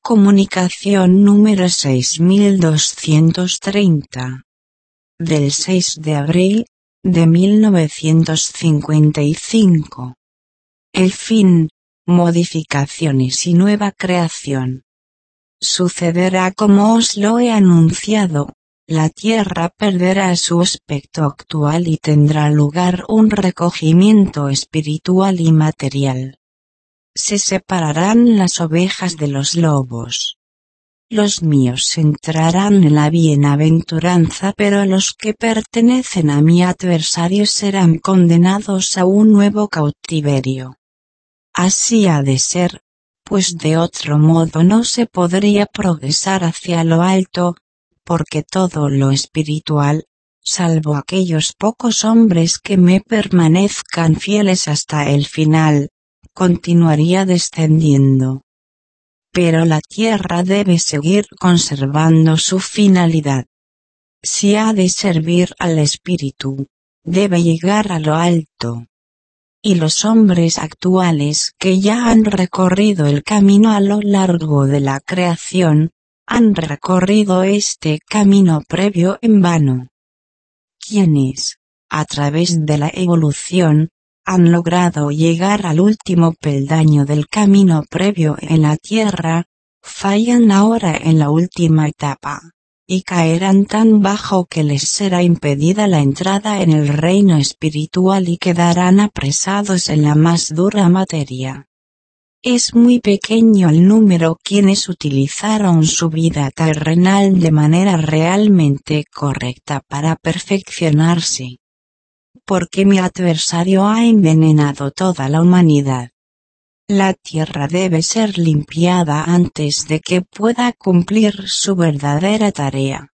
Comunicación número 6230. Del 6 de abril, de 1955. El fin, modificaciones y nueva creación. Sucederá como os lo he anunciado, la Tierra perderá su aspecto actual y tendrá lugar un recogimiento espiritual y material. Se separarán las ovejas de los lobos. Los míos entrarán en la bienaventuranza, pero los que pertenecen a mi adversario serán condenados a un nuevo cautiverio. Así ha de ser, pues de otro modo no se podría progresar hacia lo alto, porque todo lo espiritual, salvo aquellos pocos hombres que me permanezcan fieles hasta el final, continuaría descendiendo. Pero la Tierra debe seguir conservando su finalidad. Si ha de servir al espíritu, debe llegar a lo alto. Y los hombres actuales que ya han recorrido el camino a lo largo de la creación, han recorrido este camino previo en vano. Quienes, a través de la evolución, han logrado llegar al último peldaño del camino previo en la Tierra, fallan ahora en la última etapa, y caerán tan bajo que les será impedida la entrada en el reino espiritual y quedarán apresados en la más dura materia. Es muy pequeño el número quienes utilizaron su vida terrenal de manera realmente correcta para perfeccionarse. Porque mi adversario ha envenenado toda la humanidad. La Tierra debe ser limpiada antes de que pueda cumplir su verdadera tarea.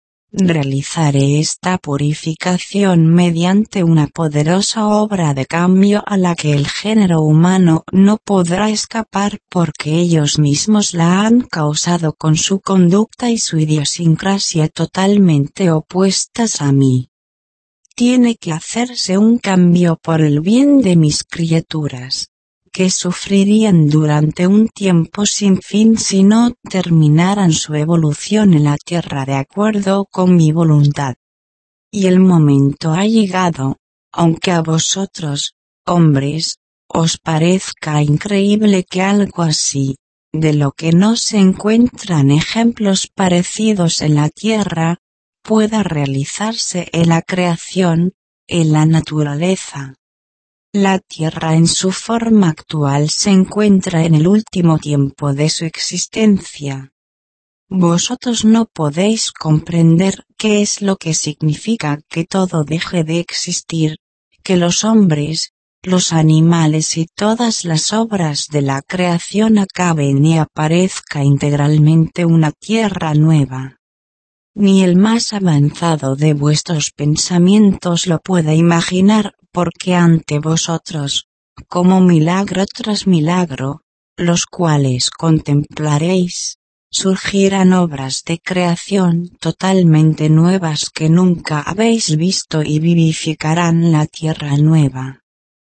Realizaré esta purificación mediante una poderosa obra de cambio a la que el género humano no podrá escapar porque ellos mismos la han causado con su conducta y su idiosincrasia totalmente opuestas a mí. Tiene que hacerse un cambio por el bien de mis criaturas, que sufrirían durante un tiempo sin fin si no terminaran su evolución en la Tierra de acuerdo con mi voluntad. Y el momento ha llegado, aunque a vosotros, hombres, os parezca increíble que algo así, de lo que no se encuentran ejemplos parecidos en la Tierra, pueda realizarse en la creación, en la naturaleza. La Tierra en su forma actual se encuentra en el último tiempo de su existencia. Vosotros no podéis comprender qué es lo que significa que todo deje de existir, que los hombres, los animales y todas las obras de la creación acaben y aparezca integralmente una Tierra nueva. Ni el más avanzado de vuestros pensamientos lo puede imaginar, porque ante vosotros, como milagro tras milagro, los cuales contemplaréis, surgirán obras de creación totalmente nuevas que nunca habéis visto y vivificarán la Tierra nueva.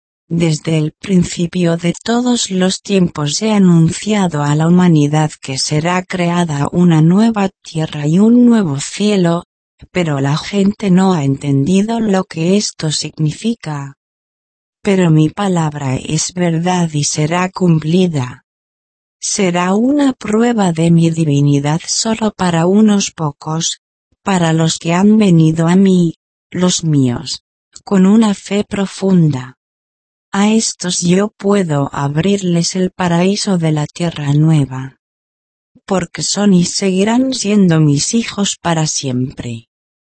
Desde el principio de todos los tiempos he anunciado a la humanidad que será creada una nueva tierra y un nuevo cielo, pero la gente no ha entendido lo que esto significa. Pero mi palabra es verdad y será cumplida. Será una prueba de mi divinidad solo para unos pocos, para los que han venido a mí, los míos, con una fe profunda. A estos yo puedo abrirles el paraíso de la Tierra nueva. Porque son y seguirán siendo mis hijos para siempre.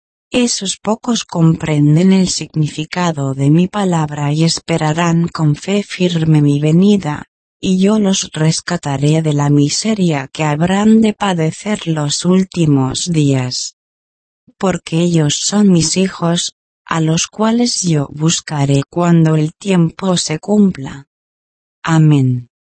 Esos pocos comprenden el significado de mi palabra y esperarán con fe firme mi venida, y yo los rescataré de la miseria que habrán de padecer los últimos días. Porque ellos son mis hijos, a los cuales yo buscaré cuando el tiempo se cumpla. Amén.